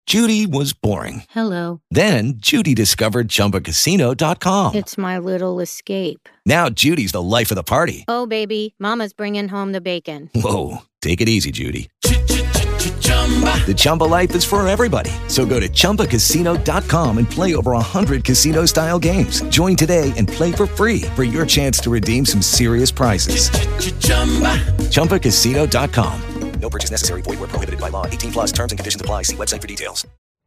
Judy was boring. Hello. Then Judy discovered ChumbaCasino.com. It's my little escape. Now Judy's the life of the party. Oh, baby, mama's bringing home the bacon. Whoa, take it easy, Judy. The Chumba life is for everybody. So go to ChumbaCasino.com and play over 100 casino-style games. Join today and play for free for your chance to redeem some serious prizes. ChumbaCasino.com. No purchase necessary. Void where prohibited by law. 18 plus terms and conditions apply. See website for details.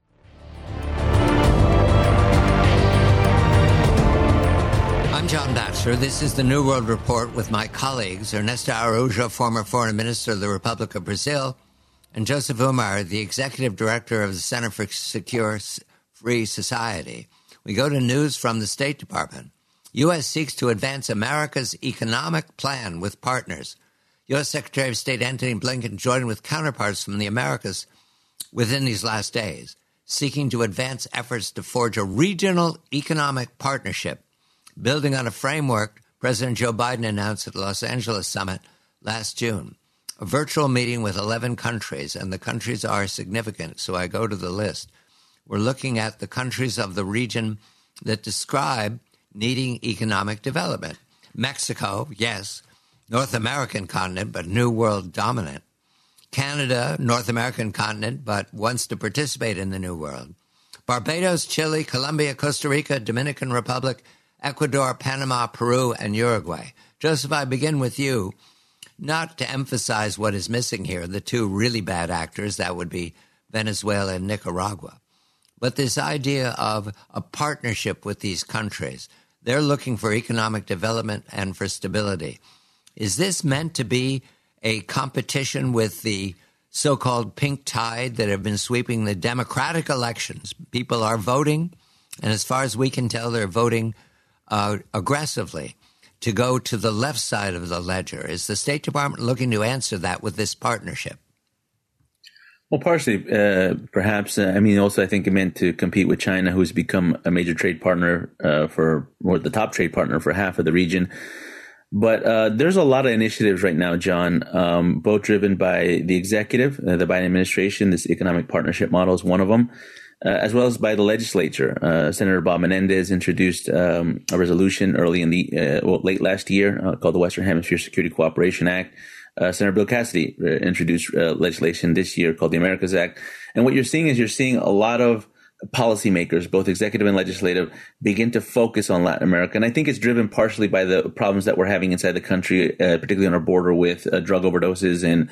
I'm John Batchelor. This is the New World Report with my colleagues, Ernesto Araújo, former foreign minister of the Republic of Brazil, and Joseph Umar, the executive director of the Center for Secure Free Society. We go to news from the State Department. U.S. seeks to advance America's economic plan with partners. U.S. Secretary of State Antony Blinken joined with counterparts from the Americas within these last days, seeking to advance efforts to forge a regional economic partnership, building on a framework President Joe Biden announced at the Los Angeles summit last June. A virtual meeting with 11 countries, and the countries are significant, so I go to the list. We're looking at the countries of the region that describe needing economic development. Mexico, yes. North American continent, but New World dominant. Canada, North American continent, but wants to participate in the New World. Barbados, Chile, Colombia, Costa Rica, Dominican Republic, Ecuador, Panama, Peru, and Uruguay. Joseph, I begin with you. Not to emphasize what is missing here, the two really bad actors, that would be Venezuela and Nicaragua. But this idea of a partnership with these countries, they're looking for economic development and for stability. Is this meant to be a competition with the so-called pink tide that have been sweeping the democratic elections? People are voting, and as far as we can tell, they're voting aggressively to go to the left side of the ledger. Is the State Department looking to answer that with this partnership? Well, partially, perhaps. Also, I think it meant to compete with China, who's become a major trade partner or the top trade partner for half of the region. But there's a lot of initiatives right now, John, both driven by the executive, the Biden administration. This economic partnership model is one of them, as well as by the legislature. Senator Bob Menendez introduced a resolution early in late last year called the Western Hemisphere Security Cooperation Act. Senator Bill Cassidy introduced legislation this year called the Americas Act. And what you're seeing a lot of policymakers, both executive and legislative, begin to focus on Latin America. And I think it's driven partially by the problems that we're having inside the country, particularly on our border with drug overdoses and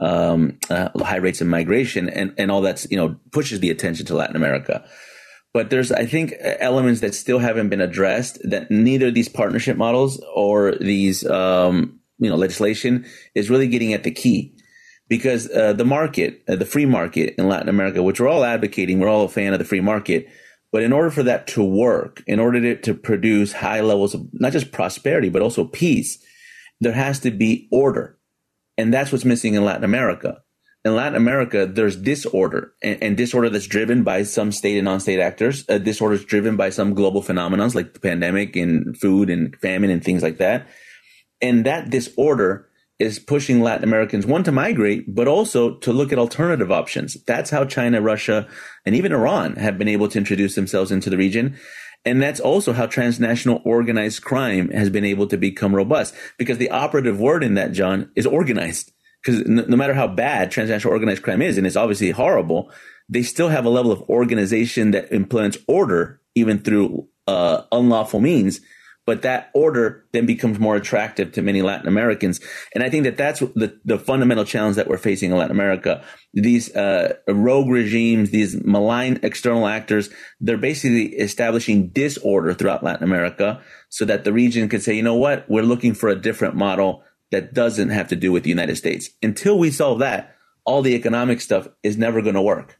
high rates of migration. And all that's, pushes the attention to Latin America. But there's, I think, elements that still haven't been addressed, that neither these partnership models or these, legislation is really getting at the key. Because the market, the free market in Latin America, which we're all advocating, we're all a fan of the free market. But in order for that to work, in order to produce high levels of not just prosperity, but also peace, there has to be order. And that's what's missing in Latin America. In Latin America, there's disorder, and disorder that's driven by some state and non-state actors. Disorder is driven by some global phenomena like the pandemic and food and famine and things like that. And that disorder is pushing Latin Americans, one, to migrate, but also to look at alternative options. That's how China, Russia, and even Iran have been able to introduce themselves into the region. And that's also how transnational organized crime has been able to become robust. Because the operative word in that, John, is organized. Because no matter how bad transnational organized crime is, and it's obviously horrible, they still have a level of organization that implements order, even through unlawful means. But that order then becomes more attractive to many Latin Americans. And I think that that's the fundamental challenge that we're facing in Latin America. These rogue regimes, these malign external actors, they're basically establishing disorder throughout Latin America so that the region could say, you know what, we're looking for a different model that doesn't have to do with the United States. Until we solve that, all the economic stuff is never going to work.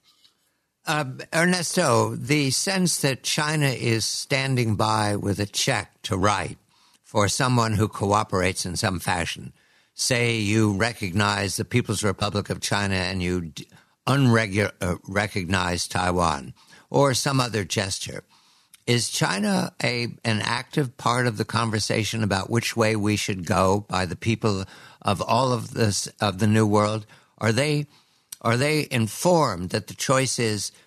Ernesto, the sense that China is standing by with a check to write for someone who cooperates in some fashion, say you recognize the People's Republic of China and you unrecognize Taiwan, or some other gesture, is China an active part of the conversation about which way we should go by the people of all of this, of the New World? Are they informed that the choice is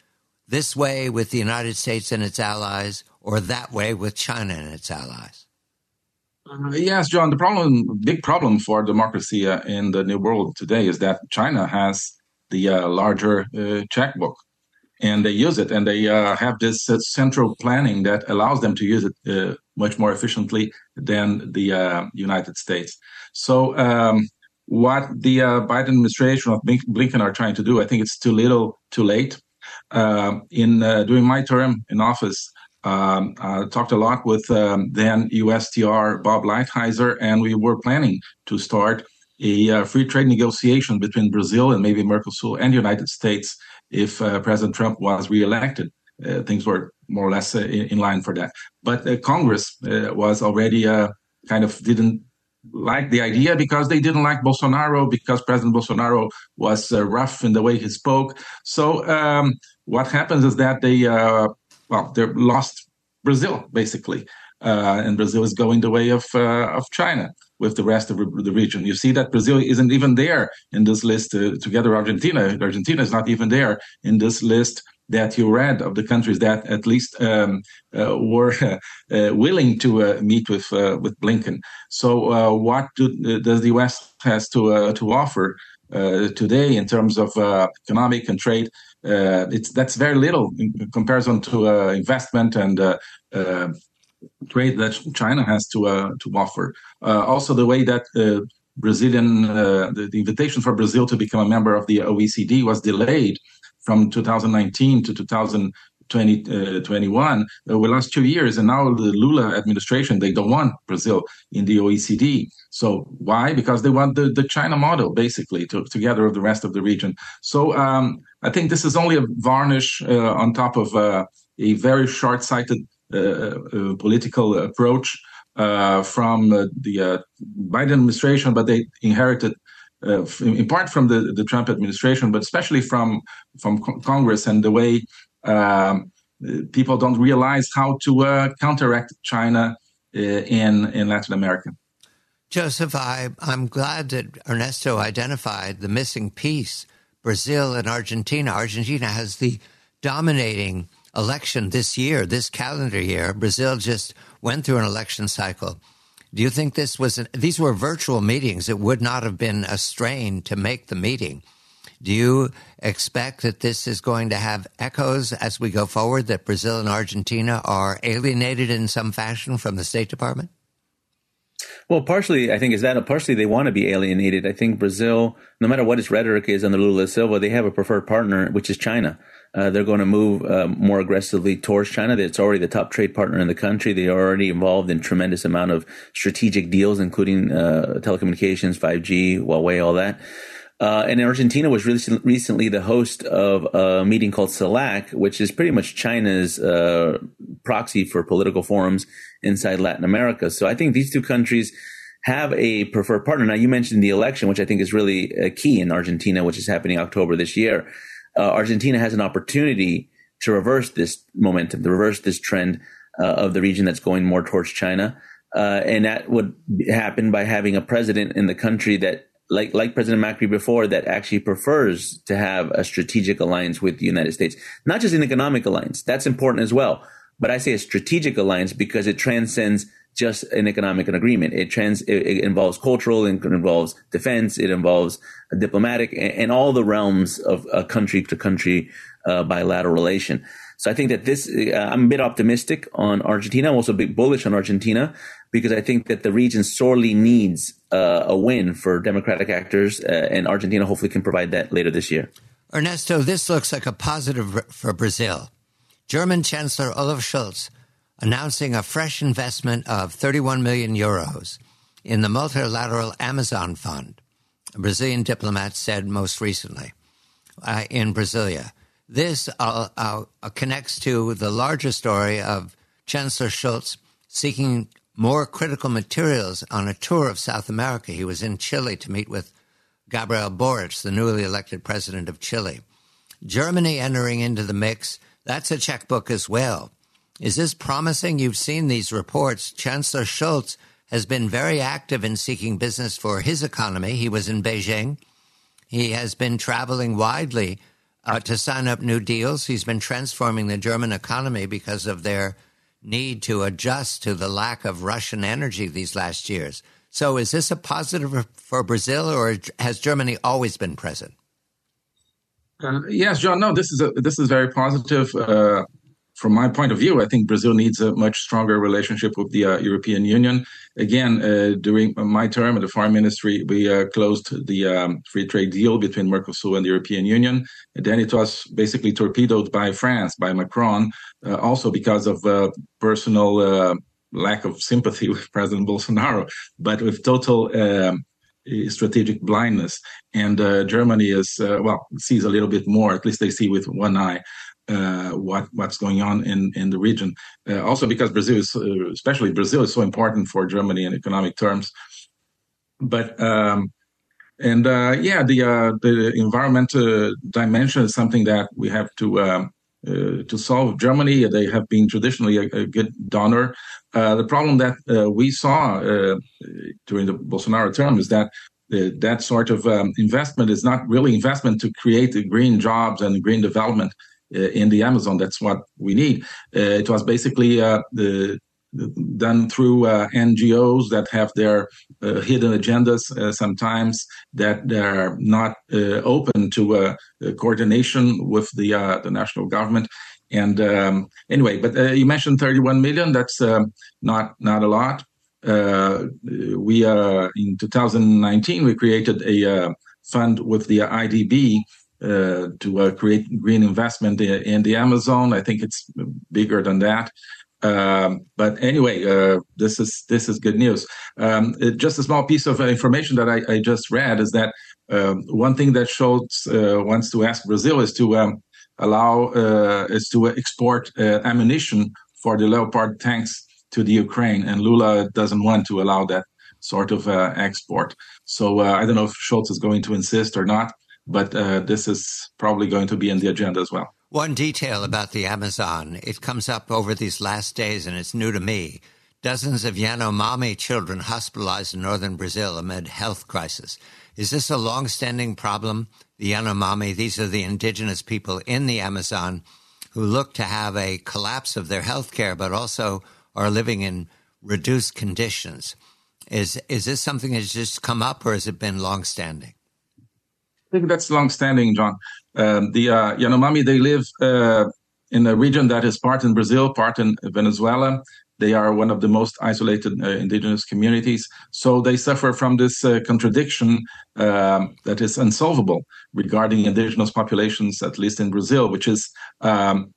this way with the United States and its allies, or that way with China and its allies? Yes, John, big problem for democracy in the New World today is that China has the larger checkbook, and they use it, and they have this central planning that allows them to use it much more efficiently than the United States. So what the Biden administration of Blinken are trying to do, I think it's too little, too late. During my term in office, I talked a lot with then USTR Bob Lighthizer, and we were planning to start a free trade negotiation between Brazil and maybe Mercosur and the United States if President Trump was reelected. Things were more or less in line for that. But Congress was already kind of didn't like the idea because they didn't like Bolsonaro, because President Bolsonaro was rough in the way he spoke. So what happens is that they lost Brazil, basically. And Brazil is going the way of China with the rest of the region. You see that Brazil isn't even there in this list together Argentina. Argentina is not even there in this list that you read of the countries that at least were willing to meet with Blinken. So what does the U.S. has to offer today in terms of economic and trade? That's very little in comparison to investment and trade that China has to offer. Also, the way that Brazilian the invitation for Brazil to become a member of the OECD was delayed from 2019 to 2021 over the last 2 years, and now the Lula administration, they don't want Brazil in the OECD. So why? Because they want the China model, basically, together with the rest of the region. So I think this is only a varnish on top of a very short-sighted political approach from the Biden administration, but they inherited in part from the Trump administration, but especially from Congress, and the way people don't realize how to counteract China in Latin America. Joseph, I'm glad that Ernesto identified the missing piece, Brazil and Argentina. Argentina has the dominating election this year, this calendar year. Brazil just went through an election cycle. Do you think these were virtual meetings? It would not have been a strain to make the meeting. Do you expect that this is going to have echoes as we go forward, that Brazil and Argentina are alienated in some fashion from the State Department? Well, partially, I think, partially they want to be alienated. I think Brazil, no matter what its rhetoric is under Lula da Silva, they have a preferred partner, which is China. They're going to move more aggressively towards China. It's already the top trade partner in the country. They are already involved in tremendous amount of strategic deals, including telecommunications, 5G, Huawei, all that. And Argentina was recently the host of a meeting called CELAC, which is pretty much China's proxy for political forums inside Latin America. So I think these two countries have a preferred partner. Now, you mentioned the election, which I think is really key in Argentina, which is happening October this year. Argentina has an opportunity to reverse this momentum, to reverse this trend of the region that's going more towards China. And that would happen by having a president in the country that, like President Macri before, that actually prefers to have a strategic alliance with the United States, not just an economic alliance. That's important as well. But I say a strategic alliance because it transcends just an economic agreement. It involves cultural, it involves defense, it involves diplomatic, and all the realms of a country to country bilateral relation. So I think that I'm a bit optimistic on Argentina. I'm also a bit bullish on Argentina because I think that the region sorely needs a win for democratic actors, and Argentina hopefully can provide that later this year. Ernesto, this looks like a positive for Brazil. German Chancellor Olaf Scholz announcing a fresh investment of 31 million euros in the multilateral Amazon Fund, a Brazilian diplomat said most recently in Brasilia. This connects to the larger story of Chancellor Scholz seeking more critical materials on a tour of South America. He was in Chile to meet with Gabriel Boric, the newly elected president of Chile. Germany entering into the mix, that's a checkbook as well. Is this promising? You've seen these reports. Chancellor Scholz has been very active in seeking business for his economy. He was in Beijing. He has been traveling widely to sign up new deals. He's been transforming the German economy because of their need to adjust to the lack of Russian energy these last years. So is this a positive for Brazil, or has Germany always been present? Yes, John. No, this is very positive. From my point of view, I think Brazil needs a much stronger relationship with the European Union. Again, during my term at the Foreign Ministry, we closed the free trade deal between Mercosur and the European Union. And then it was basically torpedoed by France, by Macron, also because of personal lack of sympathy with President Bolsonaro, but with total strategic blindness. And Germany sees a little bit more, at least they see with one eye, what's going on in the region. Also because especially Brazil is so important for Germany in economic terms. But the environmental dimension is something that we have to solve. Germany, they have been traditionally a good donor. The problem that we saw during the Bolsonaro term is that that sort of investment is not really investment to create green jobs and green development in the Amazon. That's what we need. It was basically done through NGOs that have their hidden agendas sometimes, that they're not open to coordination with the national government. And anyway, but you mentioned 31 million. That's not a lot. We in 2019 we created a fund with the IDB to create green investment in the Amazon. I think it's bigger than that. But anyway, this is good news. Just a small piece of information that I just read is that one thing that Scholz wants to ask Brazil is to export ammunition for the Leopard tanks to the Ukraine, and Lula doesn't want to allow that sort of export. So I don't know if Scholz is going to insist or not, but this is probably going to be in the agenda as well. One detail about the Amazon, it comes up over these last days, and it's new to me. Dozens of Yanomami children hospitalized in northern Brazil amid health crisis. Is this a long-standing problem? The Yanomami, these are the indigenous people in the Amazon who look to have a collapse of their health care, but also are living in reduced conditions. Is this something that's just come up, or has it been long-standing? I think that's long-standing, John. The Yanomami, they live in a region that is part in Brazil, part in Venezuela. They are one of the most isolated indigenous communities. So they suffer from this contradiction that is unsolvable regarding indigenous populations, at least in Brazil, which is, can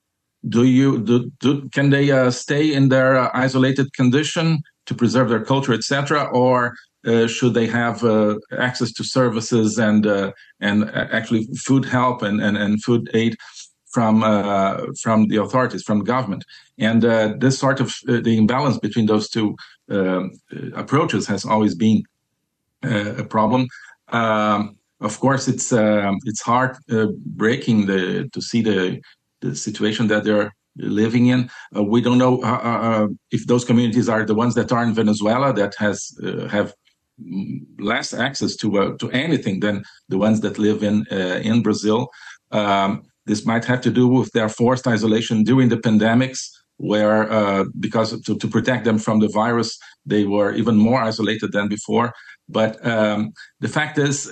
they stay in their isolated condition to preserve their culture, etc., or should they have access to services and actually food help and food aid from the authorities, from the government? And this sort of the imbalance between those two approaches has always been a problem. Of course, it's hard breaking to see the situation that they're living in. We don't know if those communities are the ones that are in Venezuela that have less access to anything than the ones that live in Brazil. This might have to do with their forced isolation during the pandemics, where because to protect them from the virus, they were even more isolated than before. But the fact is,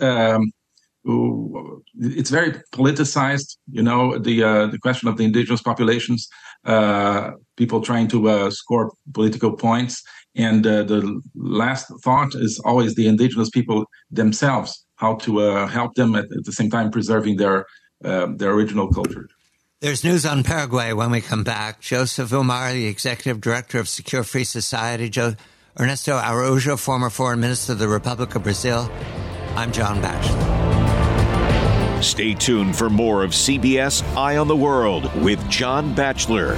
it's very politicized. You know, the question of the indigenous populations, people trying to score political points. And the last thought is always the indigenous people themselves, how to help them at the same time preserving their original culture. There's news on Paraguay when we come back. Joseph Umar, the Executive Director of Secure Free Society. Ernesto Araújo, former Foreign Minister of the Republic of Brazil. I'm John Batchelor. Stay tuned for more of CBS Eye on the World with John Batchelor.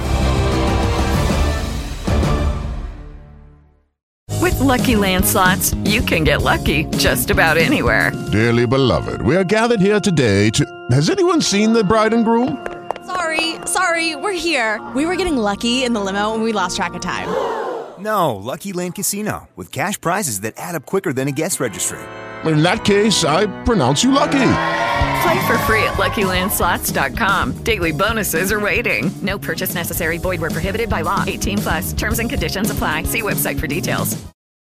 With Lucky Land Slots, you can get lucky just about anywhere. Dearly beloved, we are gathered here today to... Has anyone seen the bride and groom? Sorry, we're here. We were getting lucky in the limo and we lost track of time. No, Lucky Land Casino, with cash prizes that add up quicker than a guest registry. In that case, I pronounce you lucky. Play for free at LuckyLandSlots.com. Daily bonuses are waiting. No purchase necessary. Void where prohibited by law. 18+. Terms and conditions apply. See website for details.